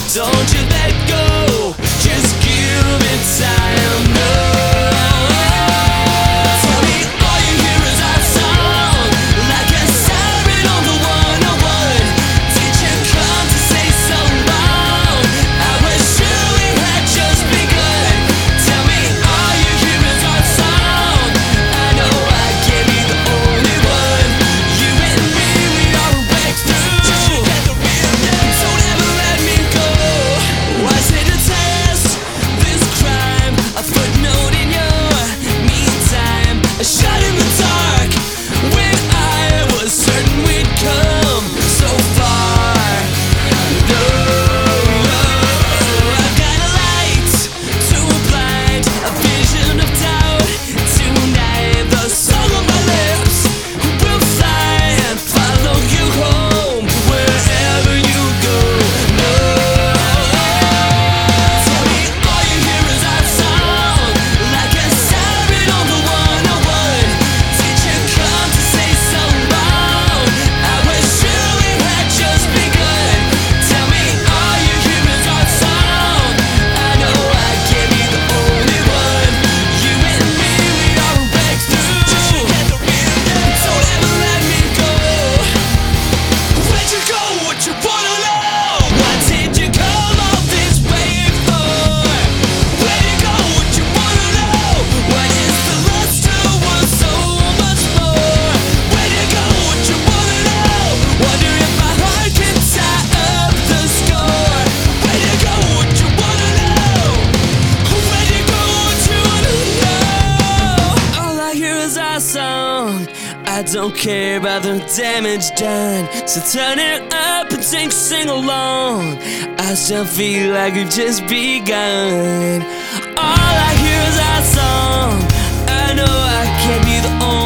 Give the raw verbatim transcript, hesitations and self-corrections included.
Don't you let go, just give it time. No. Tell me all you hear is our song, like a siren on the one oh one. Did you come to say so long? I was sure we had just begun. Tell me all you hear is our song. I know I can't be the only one. You and me, we are a breakthrough. Don't ever let me go. Was it a test? This crime, a footnote in your meantime, a shot in the dark when I was certain we'd come so far. No, I've got a light to blind, a vision of doubt tonight. The song on my lips will fly and follow you home wherever you go. No. Tell me all you hear is our song, like a siren on the one oh one. Did you come to say so long? I was sure we had just begun. Tell me all you hear is our song. I know I can't be the only one. You and me, we are a breakthrough. Don't ever let me go. Where'd you go? What you wanna know? What did you come all this way for? Where'd you go? What you wanna know? What is the lust to want so much more? Where'd you go? What you wanna know? Wonder if my heart can tie up the score. Where'd you go? What you wanna know? Where'd you go? What you wanna know? All I hear is our song. I don't care about the damage done, so turn it up and sing, sing along. I still feel like we've just begun. All I hear is our song. I know I can't be the only